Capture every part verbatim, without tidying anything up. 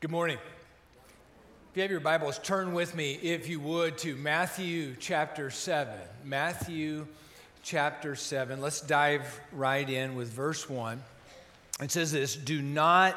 Good morning. If you have your Bibles, turn with me, if you would, to Matthew chapter seven. Matthew chapter seven. Let's dive right in with verse one. It says this: "Do not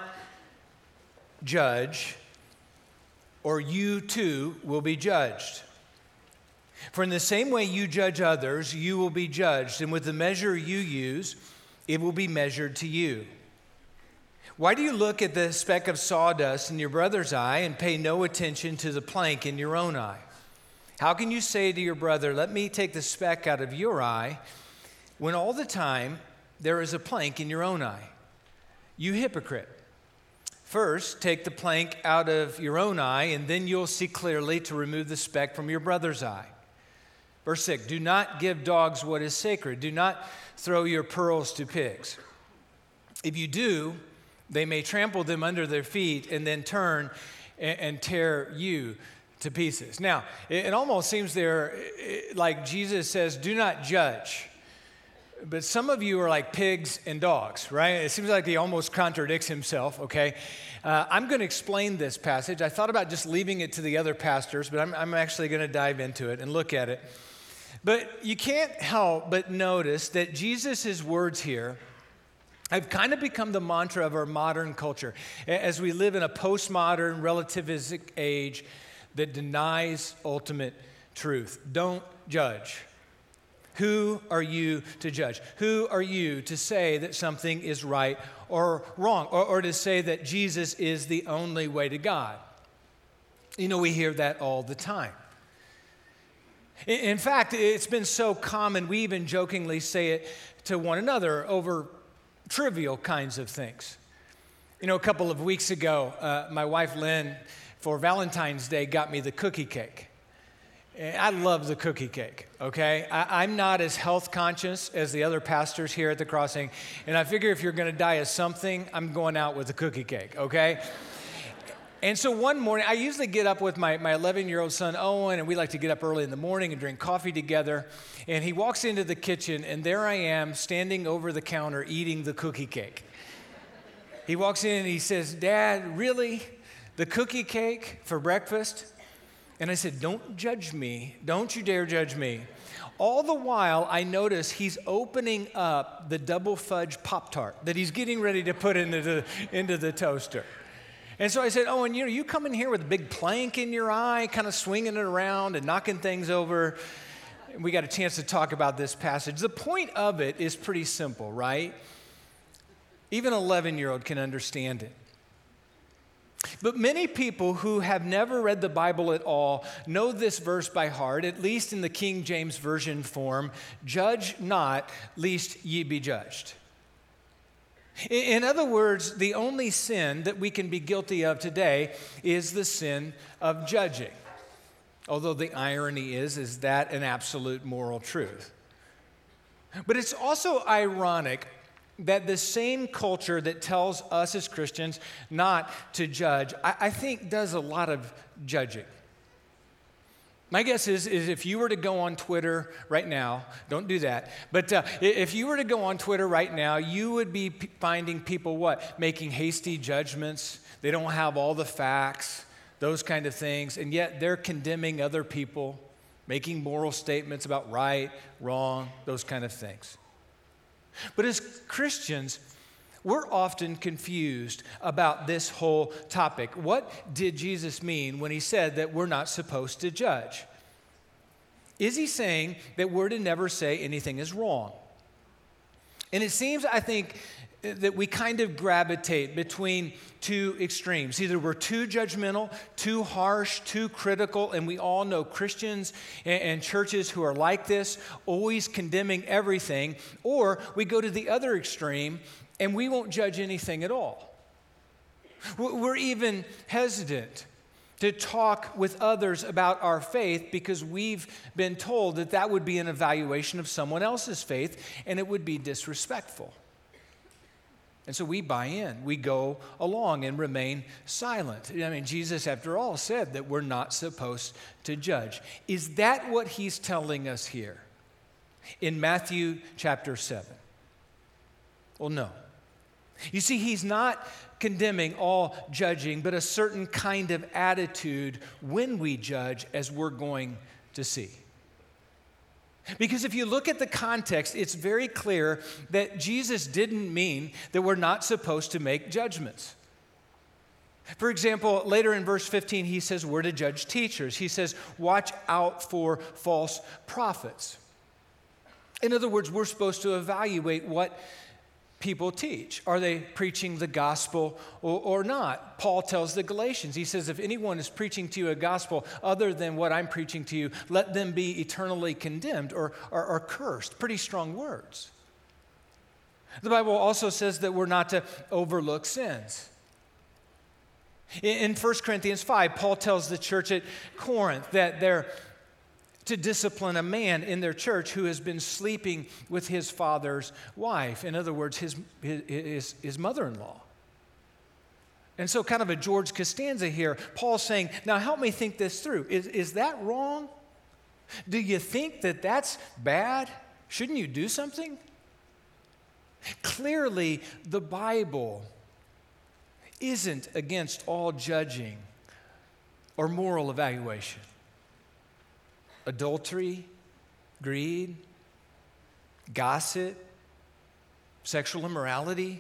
judge, or you too will be judged. For in the same way you judge others, you will be judged, and with the measure you use, it will be measured to you. Why do you look at the speck of sawdust in your brother's eye and pay no attention to the plank in your own eye? How can you say to your brother, 'Let me take the speck out of your eye,' when all the time there is a plank in your own eye? You hypocrite. First, take the plank out of your own eye, and then you'll see clearly to remove the speck from your brother's eye." Verse six, "Do not give dogs what is sacred. Do not throw your pearls to pigs. If you do, they may trample them under their feet and then turn and, and tear you to pieces." Now, it, it almost seems there it, like Jesus says, do not judge. But some of you are like pigs and dogs, right? It seems like he almost contradicts himself, okay? Uh, I'm going to explain this passage. I thought about just leaving it to the other pastors, but I'm, I'm actually going to dive into it and look at it. But you can't help but notice that Jesus' words here have kind of become the mantra of our modern culture as we live in a postmodern relativistic age that denies ultimate truth. Don't judge. Who are you to judge? Who are you to say that something is right or wrong, or, or to say that Jesus is the only way to God? You know, we hear that all the time. In, in fact, it's been so common, we even jokingly say it to one another over trivial kinds of things. You know, a couple of weeks ago, uh, my wife Lynn, for Valentine's Day, got me the cookie cake. I love the cookie cake, okay? I, I'm not as health conscious as the other pastors here at the Crossing, and I figure if you're going to die of something, I'm going out with a cookie cake, okay? And so one morning, I usually get up with my, my eleven-year-old son, Owen, and we like to get up early in the morning and drink coffee together. And he walks into the kitchen, and there I am standing over the counter eating the cookie cake. He walks in and he says, "Dad, really? The cookie cake for breakfast?" And I said, "Don't judge me. Don't you dare judge me." All the while, I notice he's opening up the double fudge Pop-Tart that he's getting ready to put into the, into the toaster. And so I said, "Oh, and you know, you come in here with a big plank in your eye, kind of swinging it around and knocking things over." And we got a chance to talk about this passage. The point of it is pretty simple, right? Even an eleven-year-old can understand it. But many people who have never read the Bible at all know this verse by heart, at least in the King James Version form: "Judge not, lest ye be judged." In other words, the only sin that we can be guilty of today is the sin of judging. Although the irony is, is that an absolute moral truth? But it's also ironic that the same culture that tells us as Christians not to judge, I, I think does a lot of judging. My guess is, is if you were to go on Twitter right now, don't do that, but uh, if you were to go on Twitter right now, you would be p- finding people what? Making hasty judgments. They don't have all the facts, those kind of things, and yet they're condemning other people, making moral statements about right, wrong, those kind of things. But as Christians, we're often confused about this whole topic. What did Jesus mean when he said that we're not supposed to judge? Is he saying that we're to never say anything is wrong? And it seems, I think, that we kind of gravitate between two extremes. Either we're too judgmental, too harsh, too critical, and we all know Christians and, and churches who are like this, always condemning everything, or we go to the other extreme and we won't judge anything at all. We're even hesitant to talk with others about our faith because we've been told that that would be an evaluation of someone else's faith and it would be disrespectful. And so we buy in, we go along and remain silent. I mean, Jesus, after all, said that we're not supposed to judge. Is that what he's telling us here in Matthew chapter seven? Well, no. You see, he's not condemning all judging, but a certain kind of attitude when we judge, as we're going to see. Because if you look at the context, it's very clear that Jesus didn't mean that we're not supposed to make judgments. For example, later in verse fifteen, he says we're to judge teachers. He says, watch out for false prophets. In other words, we're supposed to evaluate what people teach. Are they preaching the gospel or, or not? Paul tells the Galatians, he says, if anyone is preaching to you a gospel other than what I'm preaching to you, let them be eternally condemned or, or, or cursed. Pretty strong words. The Bible also says that we're not to overlook sins. In, in First Corinthians five, Paul tells the church at Corinth that they're to discipline a man in their church who has been sleeping with his father's wife. In other words, his, his, his mother-in-law. And so kind of a George Costanza here, Paul's saying, now help me think this through. Is, is that wrong? Do you think that that's bad? Shouldn't you do something? Clearly, the Bible isn't against all judging or moral evaluation. Adultery, greed, gossip, sexual immorality,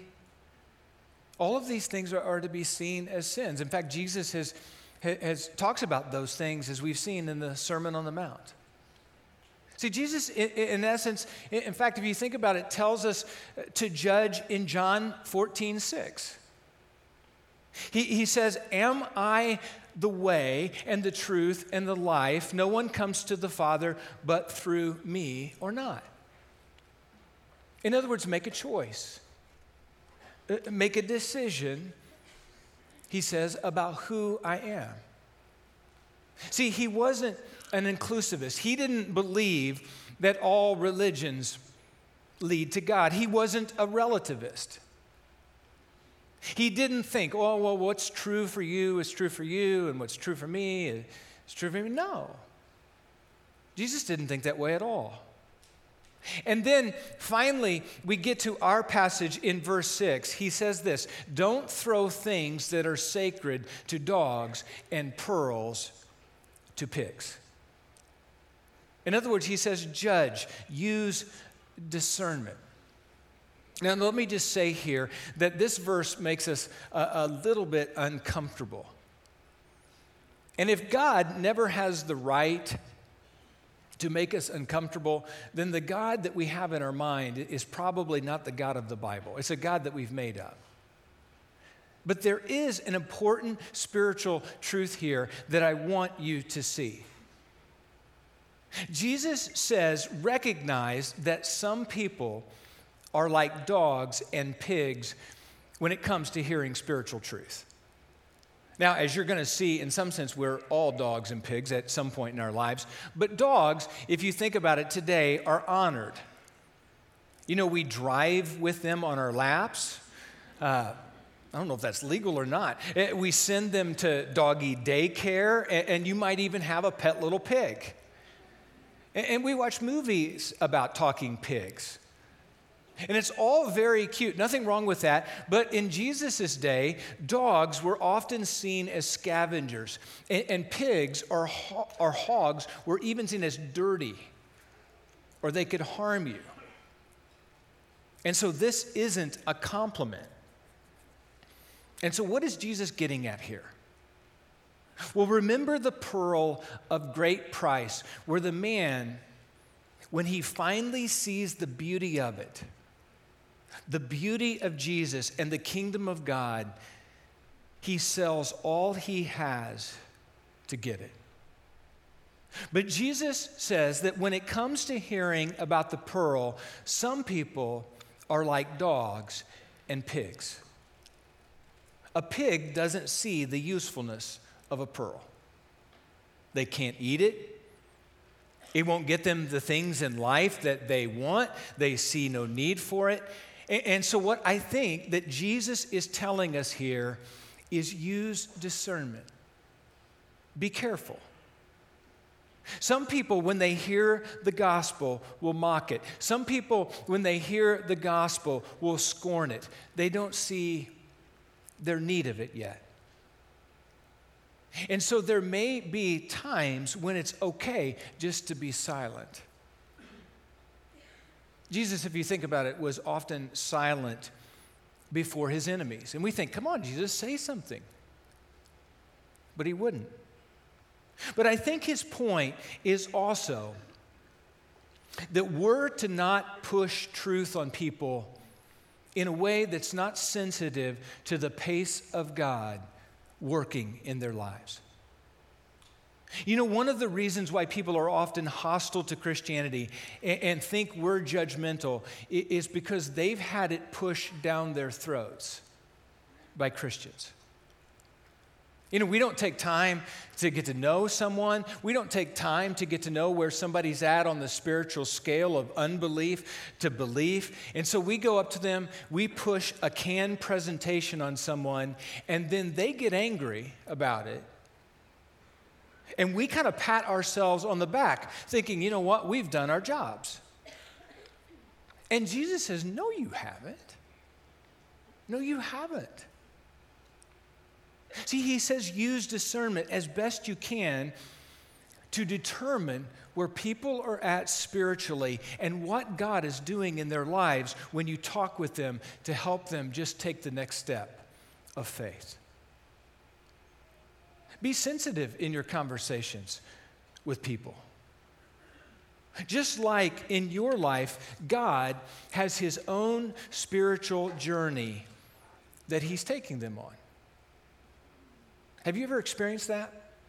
all of these things are, are to be seen as sins. In fact, Jesus has, has talks about those things, as we've seen in the Sermon on the Mount. See, Jesus, in, in essence, in fact, if you think about it, tells us to judge in John fourteen six. He, he says, am I the way and the truth and the life? No one comes to the Father but through me, or not. In other words, make a choice. Make a decision, he says, about who I am. See, he wasn't an inclusivist. He didn't believe that all religions lead to God. He wasn't a relativist. He didn't think, oh, well, what's true for you is true for you, and what's true for me is true for me. No. Jesus didn't think that way at all. And then finally, we get to our passage in verse six. He says this, don't throw things that are sacred to dogs and pearls to pigs. In other words, he says, judge, use discernment. Now, let me just say here that this verse makes us a, a little bit uncomfortable. And if God never has the right to make us uncomfortable, then the God that we have in our mind is probably not the God of the Bible. It's a God that we've made up. But there is an important spiritual truth here that I want you to see. Jesus says, recognize that some people are like dogs and pigs when it comes to hearing spiritual truth. Now, as you're going to see, in some sense, we're all dogs and pigs at some point in our lives. But dogs, if you think about it today, are honored. You know, we drive with them on our laps. Uh, I don't know if that's legal or not. We send them to doggy daycare, and you might even have a pet little pig. And we watch movies about talking pigs. And it's all very cute, nothing wrong with that. But in Jesus' day, dogs were often seen as scavengers. And, and pigs or, ho- or hogs were even seen as dirty, or they could harm you. And so this isn't a compliment. And so what is Jesus getting at here? Well, remember the pearl of great price, where the man, when he finally sees the beauty of it, the beauty of Jesus and the kingdom of God, he sells all he has to get it. But Jesus says that when it comes to hearing about the pearl, some people are like dogs and pigs. A pig doesn't see the usefulness of a pearl. They can't eat it. It won't get them the things in life that they want. They see no need for it. And so what I think that Jesus is telling us here is use discernment. Be careful. Some people, when they hear the gospel, will mock it. Some people, when they hear the gospel, will scorn it. They don't see their need of it yet. And so there may be times when it's okay just to be silent. Jesus, if you think about it, was often silent before his enemies. And we think, come on, Jesus, say something. But he wouldn't. But I think his point is also that we're to not push truth on people in a way that's not sensitive to the pace of God working in their lives. You know, one of the reasons why people are often hostile to Christianity and, and think we're judgmental is because they've had it pushed down their throats by Christians. You know, we don't take time to get to know someone. We don't take time to get to know where somebody's at on the spiritual scale of unbelief to belief. And so we go up to them, we push a canned presentation on someone, and then they get angry about it. And we kind of pat ourselves on the back, thinking, you know what, we've done our jobs. And Jesus says, no, you haven't. No, you haven't. See, he says use discernment as best you can to determine where people are at spiritually and what God is doing in their lives when you talk with them to help them just take the next step of faith. Be sensitive in your conversations with people. Just like in your life, God has his own spiritual journey that he's taking them on. Have you ever experienced that?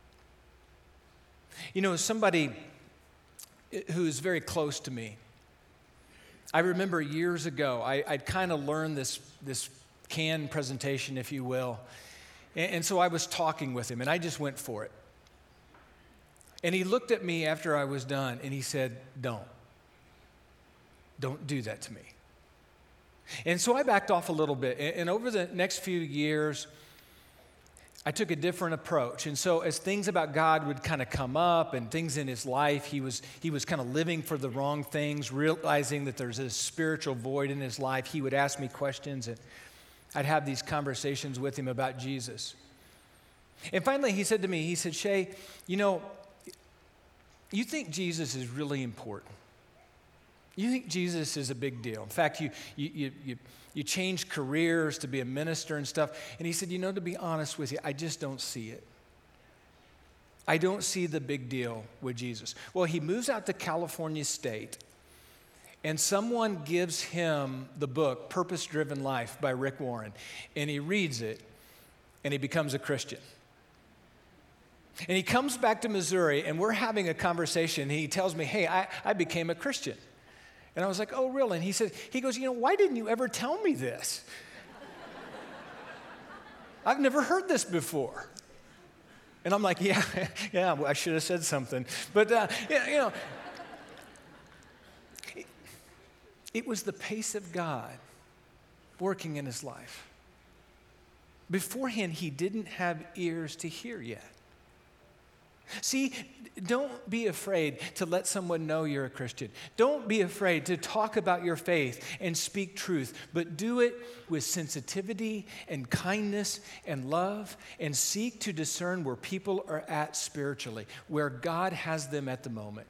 You know, somebody who is very close to me, I remember years ago, I, I'd kind of learned this, this canned presentation, if you will, and, and so I was talking with him, and I just went for it. And he looked at me after I was done, and he said, don't. Don't do that to me. And so I backed off a little bit, and, and over the next few years, I took a different approach. And so as things about God would kind of come up and things in his life, he was he was kind of living for the wrong things, realizing that there's a spiritual void in his life. He would ask me questions, and I'd have these conversations with him about Jesus. And finally he said to me, he said, Shay, you know, you think Jesus is really important. You think Jesus is a big deal. In fact, you you you you, you changed careers to be a minister and stuff. And he said, you know, to be honest with you, I just don't see it. I don't see the big deal with Jesus. Well, he moves out to California State, and someone gives him the book, Purpose Driven Life by Rick Warren, and he reads it, and he becomes a Christian. And he comes back to Missouri, and we're having a conversation, and he tells me, hey, I, I became a Christian. And I was like, oh, really? And he said, he goes, you know, why didn't you ever tell me this? I've never heard this before. And I'm like, yeah, yeah, well, I should have said something. But, uh, yeah, you know, it, it was the pace of God working in his life. Beforehand, he didn't have ears to hear yet. See, don't be afraid to let someone know you're a Christian. Don't be afraid to talk about your faith and speak truth, but do it with sensitivity and kindness and love, and seek to discern where people are at spiritually, where God has them at the moment.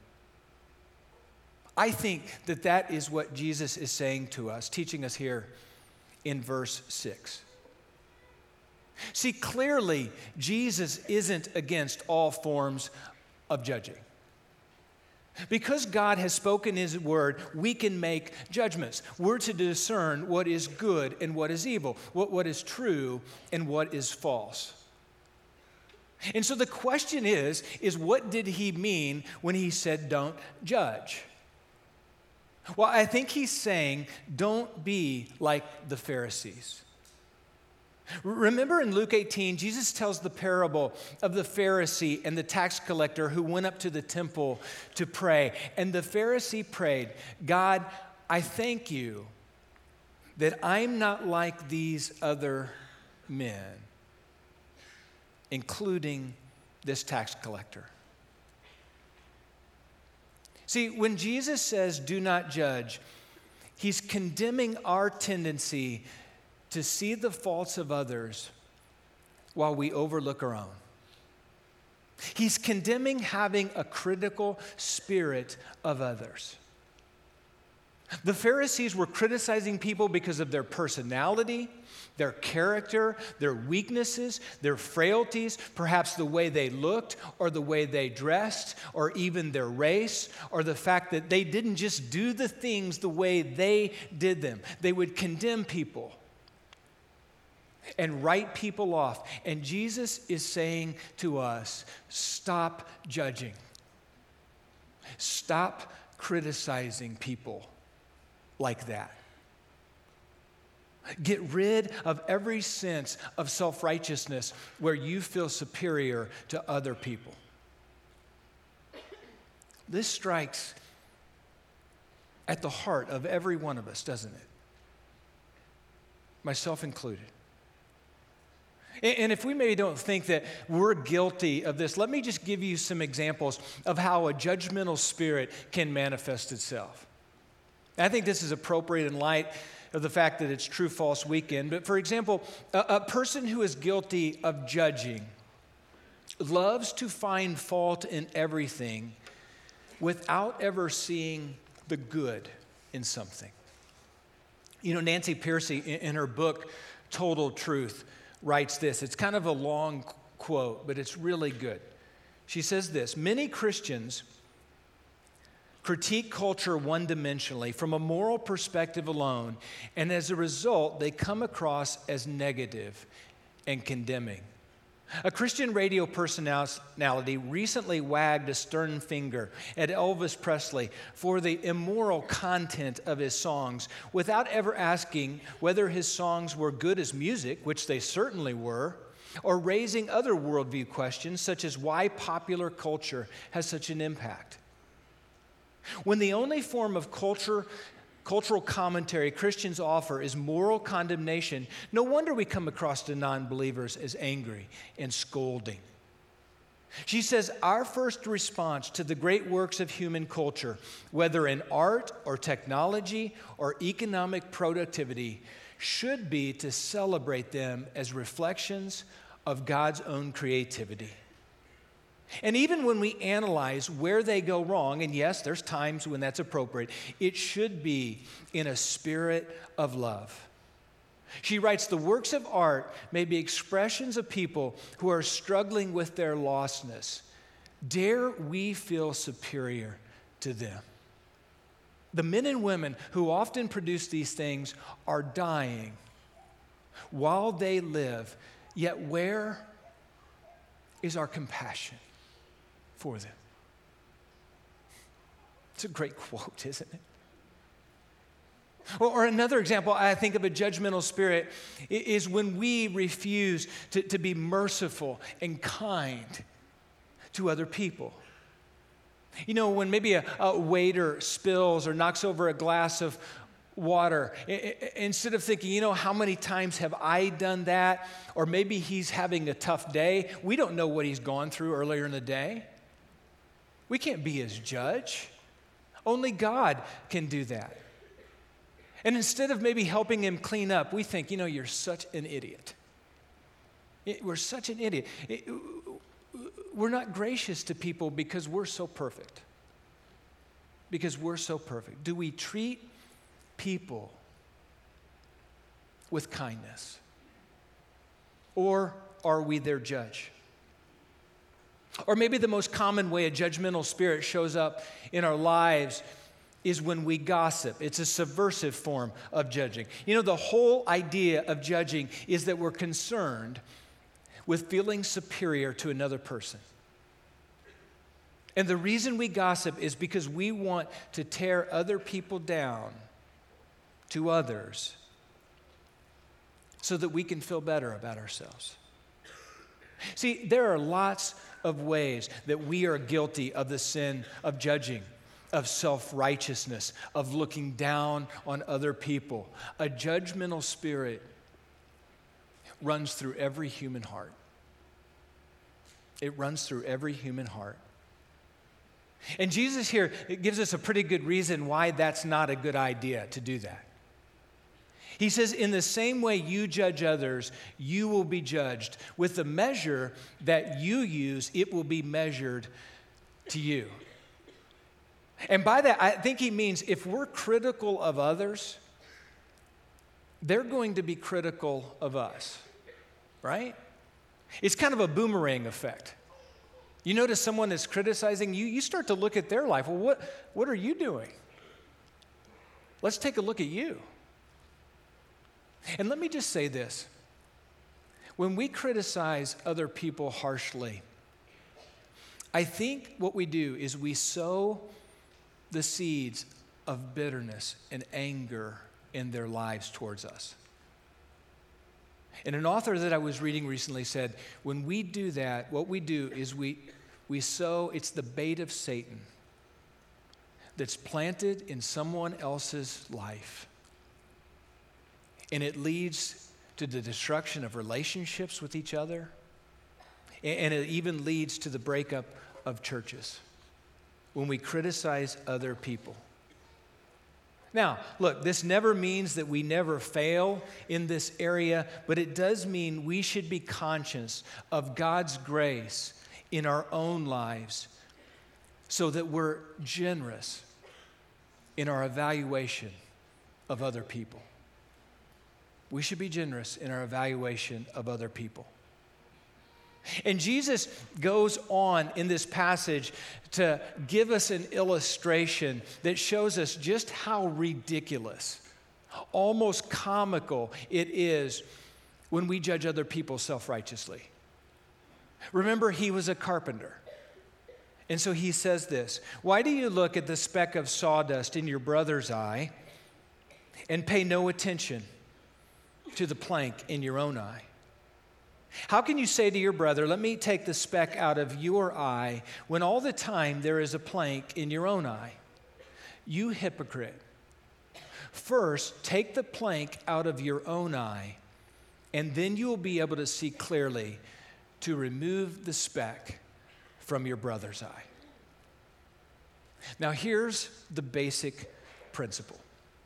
I think that that is what Jesus is saying to us, teaching us here in verse six. See, clearly, Jesus isn't against all forms of judging. Because God has spoken his word, we can make judgments. We're to discern what is good and what is evil, what, what is true and what is false. And so the question is, is what did he mean when he said don't judge? Well, I think he's saying don't be like the Pharisees. Remember in Luke eighteen, Jesus tells the parable of the Pharisee and the tax collector who went up to the temple to pray. And the Pharisee prayed, God, I thank you that I'm not like these other men, including this tax collector. See, when Jesus says do not judge, he's condemning our tendency to see the faults of others while we overlook our own. He's condemning having a critical spirit of others. The Pharisees were criticizing people because of their personality, their character, their weaknesses, their frailties, perhaps the way they looked or the way they dressed or even their race or the fact that they didn't just do the things the way they did them. They would condemn people and write people off. And Jesus is saying to us, stop judging. Stop criticizing people like that. Get rid of every sense of self-righteousness where you feel superior to other people. This strikes at the heart of every one of us, doesn't it? Myself included. And if we maybe don't think that we're guilty of this, let me just give you some examples of how a judgmental spirit can manifest itself. I think this is appropriate in light of the fact that it's True False Weekend. But for example, a, a person who is guilty of judging loves to find fault in everything without ever seeing the good in something. You know, Nancy Pearcey, in, in her book, Total Truth, writes this. It's kind of a long quote, but it's really good. She says this: many Christians critique culture one-dimensionally from a moral perspective alone, and as a result, they come across as negative and condemning. A Christian radio personality recently wagged a stern finger at Elvis Presley for the immoral content of his songs without ever asking whether his songs were good as music, which they certainly were, or raising other worldview questions such as why popular culture has such an impact. When the only form of culture Cultural commentary Christians offer is moral condemnation, no wonder we come across the non-believers as angry and scolding. She says our first response to the great works of human culture, whether in art or technology or economic productivity, should be to celebrate them as reflections of God's own creativity. And even when we analyze where they go wrong, and yes, there's times when that's appropriate, it should be in a spirit of love. She writes, the works of art may be expressions of people who are struggling with their lostness. Dare we feel superior to them? The men and women who often produce these things are dying while they live, yet where is our compassion for them? It's a great quote, isn't it? Or, or another example, I think of a judgmental spirit, is when we refuse to, to be merciful and kind to other people. You know, when maybe a, a waiter spills or knocks over a glass of water, instead of thinking, you know, how many times have I done that? Or maybe he's having a tough day. We don't know what he's gone through earlier in the day. We can't be his judge. Only God can do that. And instead of maybe helping him clean up, we think, you know, you're such an idiot. We're such an idiot. We're not gracious to people because we're so perfect. Because we're so perfect. Do we treat people with kindness? Or are we their judge? Or maybe the most common way a judgmental spirit shows up in our lives is when we gossip. It's a subversive form of judging. You know, the whole idea of judging is that we're concerned with feeling superior to another person. And the reason we gossip is because we want to tear other people down to others so that we can feel better about ourselves. See, there are lots of ways that we are guilty of the sin of judging, of self-righteousness, of looking down on other people. A judgmental spirit runs through every human heart. It runs through every human heart. And Jesus here gives us a pretty good reason why that's not a good idea to do that. He says, in the same way you judge others, you will be judged. With the measure that you use, it will be measured to you. And by that, I think he means if we're critical of others, they're going to be critical of us, right? It's kind of a boomerang effect. You notice someone is criticizing you, you start to look at their life. Well, what, what are you doing? Let's take a look at you. And let me just say this. When we criticize other people harshly, I think what we do is we sow the seeds of bitterness and anger in their lives towards us. And an author that I was reading recently said, when we do that, what we do is we, we sow, it's the bait of Satan that's planted in someone else's life. And it leads to the destruction of relationships with each other. And it even leads to the breakup of churches when we criticize other people. Now, look, this never means that we never fail in this area, but it does mean we should be conscious of God's grace in our own lives so that we're generous in our evaluation of other people. We should be generous in our evaluation of other people. And Jesus goes on in this passage to give us an illustration that shows us just how ridiculous, almost comical it is when we judge other people self-righteously. Remember, he was a carpenter. And so he says this, why do you look at the speck of sawdust in your brother's eye and pay no attention to the plank in your own eye? How can you say to your brother, let me take the speck out of your eye, when all the time there is a plank in your own eye? You hypocrite. First, take the plank out of your own eye, and then you will be able to see clearly to remove the speck from your brother's eye. Now, here's the basic principle.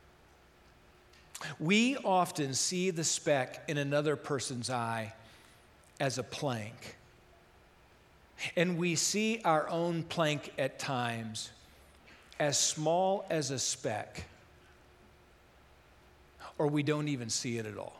We often see the speck in another person's eye as a plank. And we see our own plank at times as small as a speck, or we don't even see it at all.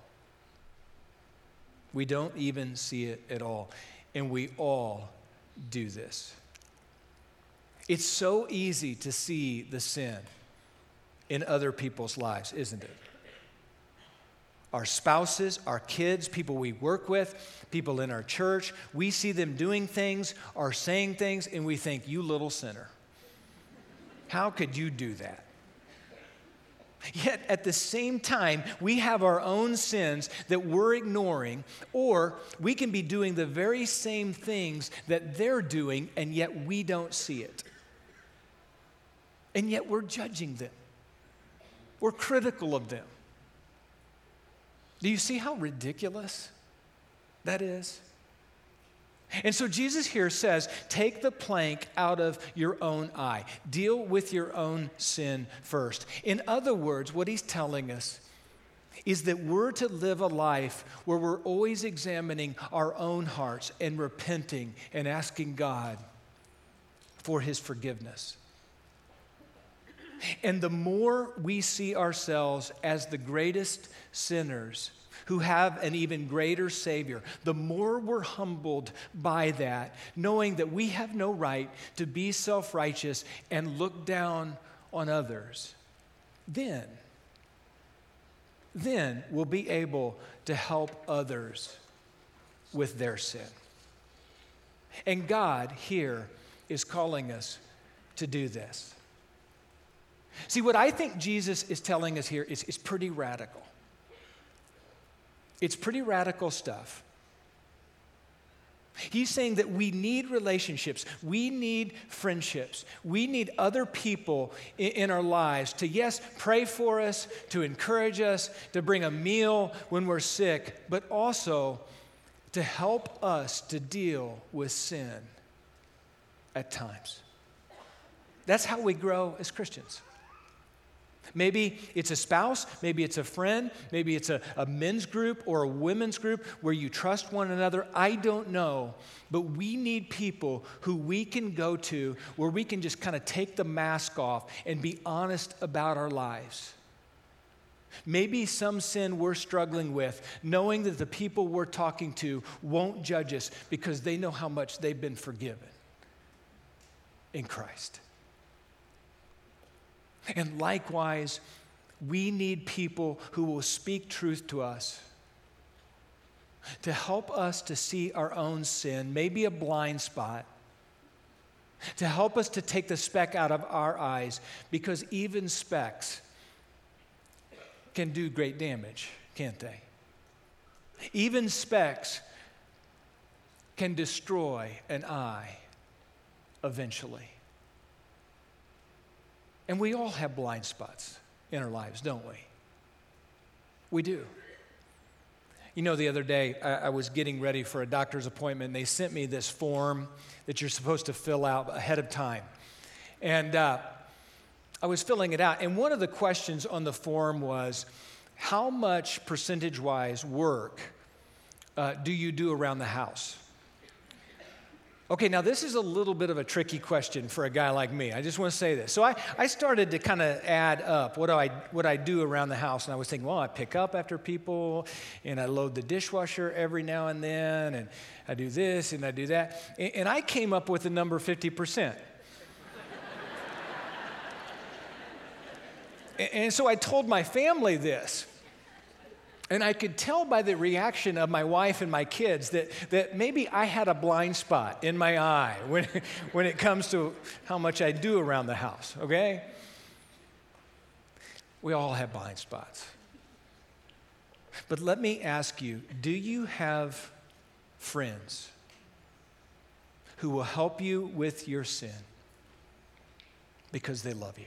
We don't even see it at all. And we all do this. It's so easy to see the sin in other people's lives, isn't it? Our spouses, our kids, people we work with, people in our church, we see them doing things or saying things, and we think, you little sinner. How could you do that? Yet at the same time, we have our own sins that we're ignoring, or we can be doing the very same things that they're doing, and yet we don't see it. And yet we're judging them. We're critical of them. Do you see how ridiculous that is? And so Jesus here says, take the plank out of your own eye. Deal with your own sin first. In other words, what he's telling us is that we're to live a life where we're always examining our own hearts and repenting and asking God for his forgiveness. And the more we see ourselves as the greatest sinners who have an even greater Savior, the more we're humbled by that, knowing that we have no right to be self-righteous and look down on others, then, then we'll be able to help others with their sin. And God here is calling us to do this. See, what I think Jesus is telling us here is, is pretty radical. It's pretty radical stuff. He's saying that we need relationships. We need friendships. We need other people in, in our lives to, yes, pray for us, to encourage us, to bring a meal when we're sick, but also to help us to deal with sin at times. That's how we grow as Christians. Maybe it's a spouse, maybe it's a friend, maybe it's a, a men's group or a women's group where you trust one another. I don't know, but we need people who we can go to where we can just kind of take the mask off and be honest about our lives. Maybe some sin we're struggling with, knowing that the people we're talking to won't judge us because they know how much they've been forgiven in Christ. And likewise, we need people who will speak truth to us, to help us to see our own sin, maybe a blind spot, to help us to take the speck out of our eyes, because even specks can do great damage, can't they? Even specks can destroy an eye eventually. And we all have blind spots in our lives, don't we? We do. You know, the other day, I, I was getting ready for a doctor's appointment, and they sent me this form that you're supposed to fill out ahead of time. And uh, I was filling it out, and one of the questions on the form was, how much percentage-wise work uh, do you do around the house? Okay, now this is a little bit of a tricky question for a guy like me. I just want to say this. So I, I started to kind of add up what do I what I do around the house, and I was thinking, well, I pick up after people, and I load the dishwasher every now and then, and I do this and I do that, and, and I came up with the number fifty percent. and, and so I told my family this. And I could tell by the reaction of my wife and my kids that, that maybe I had a blind spot in my eye when, when it comes to how much I do around the house, okay? We all have blind spots. But let me ask you, do you have friends who will help you with your sin because they love you?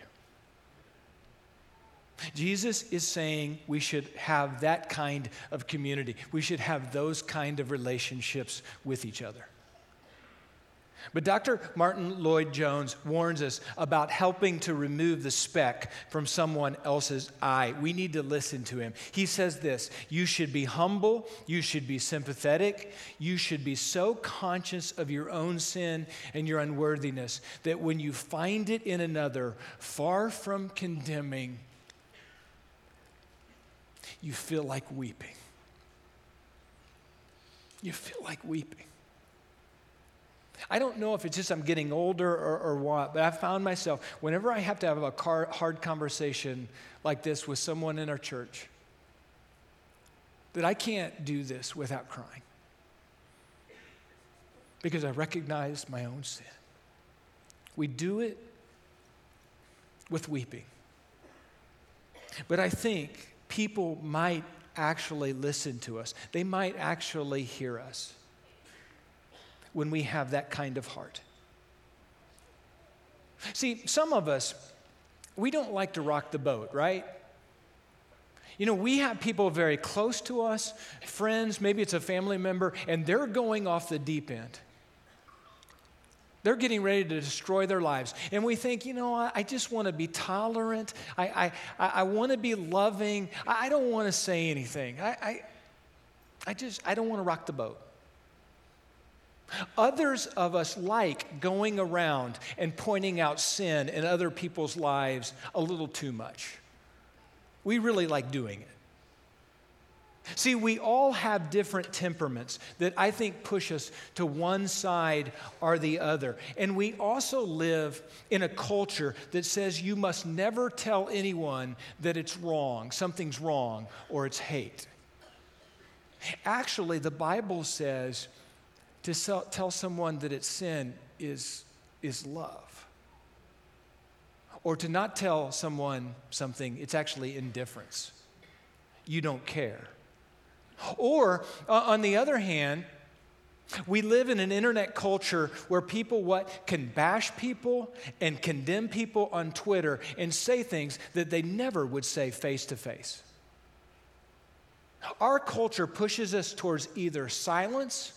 Jesus is saying we should have that kind of community. We should have those kind of relationships with each other. But Doctor Martin Lloyd-Jones warns us about helping to remove the speck from someone else's eye. We need to listen to him. He says this: you should be humble, you should be sympathetic, you should be so conscious of your own sin and your unworthiness that when you find it in another, far from condemning, you feel like weeping. You feel like weeping. I don't know if it's just I'm getting older or, or what, but I found myself, whenever I have to have a car, hard conversation like this with someone in our church, that I can't do this without crying. Because I recognize my own sin. We do it with weeping. But I think people might actually listen to us. They might actually hear us when we have that kind of heart. See, some of us, we don't like to rock the boat, right? You know, we have people very close to us, friends, maybe it's a family member, and they're going off the deep end. They're getting ready to destroy their lives. And we think, you know, I, I just want to be tolerant. I, I, I want to be loving. I, I don't want to say anything. I, I, I just, I don't want to rock the boat. Others of us like going around and pointing out sin in other people's lives a little too much. We really like doing it. See, we all have different temperaments that I think push us to one side or the other. And we also live in a culture that says you must never tell anyone that it's wrong, something's wrong, or it's hate. Actually, the Bible says to tell someone that it's sin is, is love. Or to not tell someone something, it's actually indifference. You don't care. Or, uh, on the other hand, we live in an internet culture where people what can bash people and condemn people on Twitter and say things that they never would say face to face. Our culture pushes us towards either silence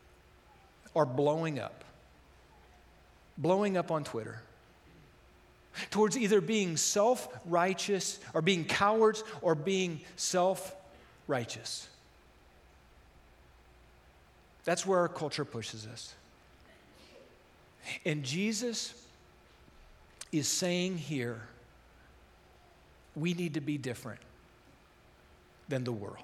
or blowing up. Blowing up on Twitter. towards either being self-righteous or being cowards or being self-righteous. That's where our culture pushes us. And Jesus is saying here, we need to be different than the world.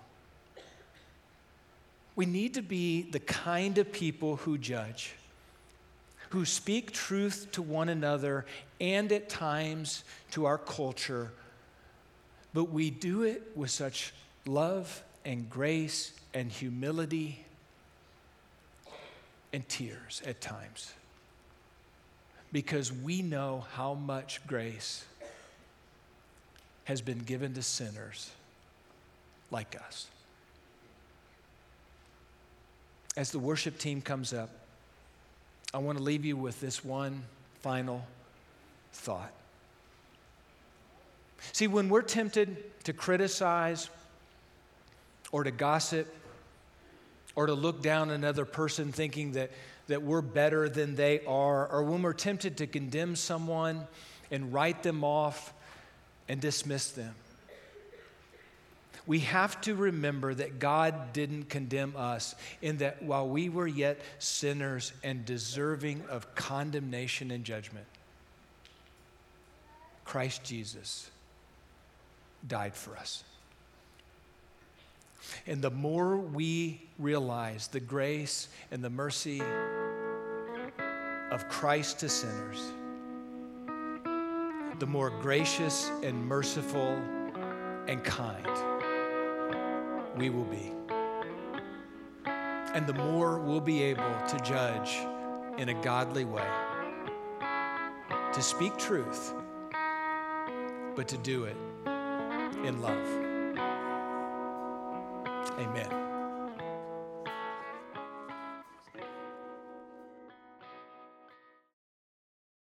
We need to be the kind of people who judge, who speak truth to one another and at times to our culture, but we do it with such love and grace and humility and tears at times, because we know how much grace has been given to sinners like us. As the worship team comes up, I want to leave you with this one final thought. See, when we're tempted to criticize or to gossip or to look down another person thinking that, that we're better than they are, or when we're tempted to condemn someone and write them off and dismiss them, we have to remember that God didn't condemn us, in that while we were yet sinners and deserving of condemnation and judgment, Christ Jesus died for us. And the more we realize the grace and the mercy of Christ to sinners, the more gracious and merciful and kind we will be. And the more we'll be able to judge in a godly way, to speak truth, but to do it in love. Amen.